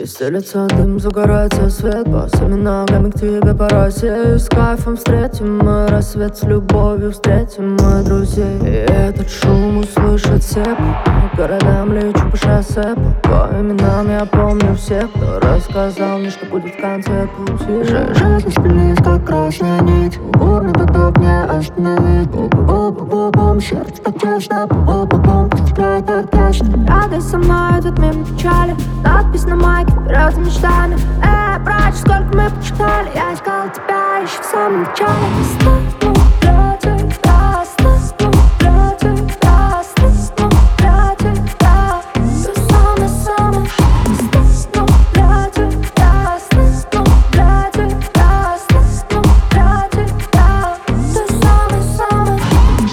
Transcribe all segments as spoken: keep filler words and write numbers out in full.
Стелется дым, загорается свет, босыми ногами к тебе по росе. И с кайфом встретим мы рассвет, с любовью встретим мы друзей. И этот шум услышат все, по городам лечу по шоссе. По именам я помню всех, кто рассказал мне, что будет в конце пути. Жизнь спинит, как красная нить, бурный поток не остановить. Бу-бу-бу-бу-бум, сердце так тесно, бу-бу-бум, тебя так точно. Радость со мной, этот мир в печали. Надпись на майке, вперед за мечтами. Эй, братья, сколько мы почитали. Я искал тебя еще в самом начале. Сну для тебя, сну для тебя, сну для тебя. Ты самый-самый. Сну для тебя, сну для тебя, сну для тебя. Ты самый-самый.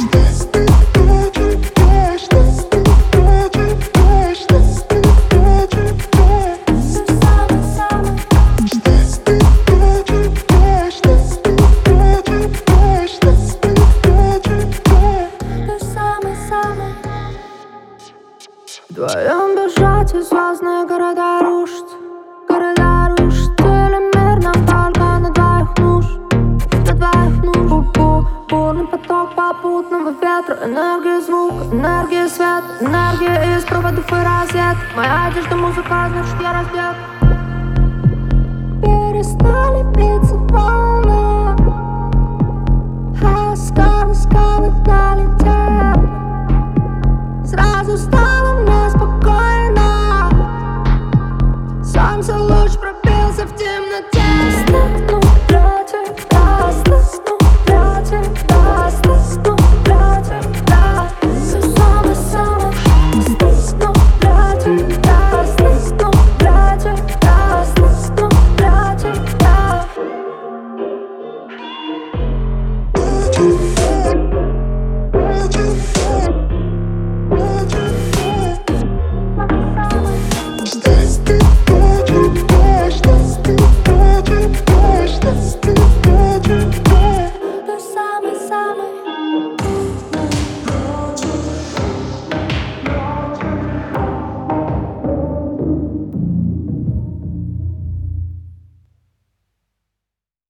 Вдвоем бежать, и звездные города рушат. Города рушат, или мир нам только на двоих нужен. На двоих нужен. Бу-бу, бурный поток попутного ветра. Энергия звука, энергия света, энергия из проводов и розеток. Моя одежда музыка, значит я раздет. Перестали биться волны, а скалы, скалы долетят. Сразу стало мне